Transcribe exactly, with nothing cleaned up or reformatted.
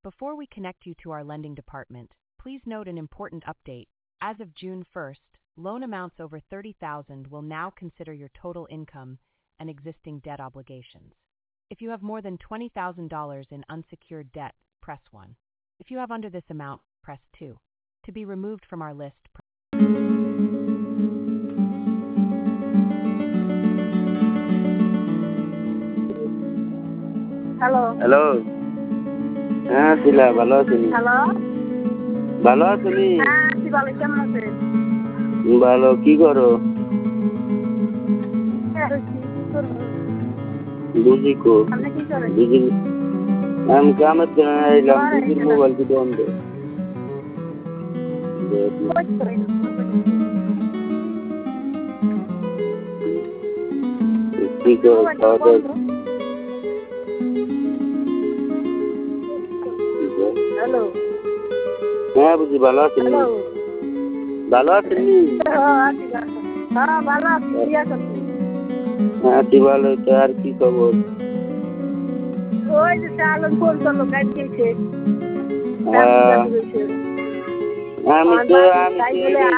Before we connect you to our lending department, please note an important update. As of June first, loan amounts over thirty thousand dollars will now consider your total income and existing debt obligations. If you have more than twenty thousand dollars in unsecured debt, press one. If you have under this amount, press two. To be removed from our list, press hello hello, হ্যাঁ শিলা, ভালো আছেন? Hello ভালো আছেন? হ্যাঁ আছি ভালো, কেমন আছেন? ভালো। কি করো? আর কি কি করবো? বুঝি কো আপনি কি করেন? বুঝি আমি কামের জন্য এলাম। আরে, বুঝির কেন? মোবাইল কি বন্ধ? কই করেন? কি করো? মোবাইল খাওয়া দাওয়া? বন্ধ। হ্যালো হ্যাঁ বুঝি, ভালো আছেন? হ্যালো ভালো আছেন? হ্যাঁ আছি ভালো। হ্যাঁ ভালো আছি, কি আছেন? হ্যাঁ আছি ভালো। তো আর কি খবর? ওই যে চালন ফোন করলো, গাড়ি দিয়েছে। হ্যাঁ, আমি তো আমি তো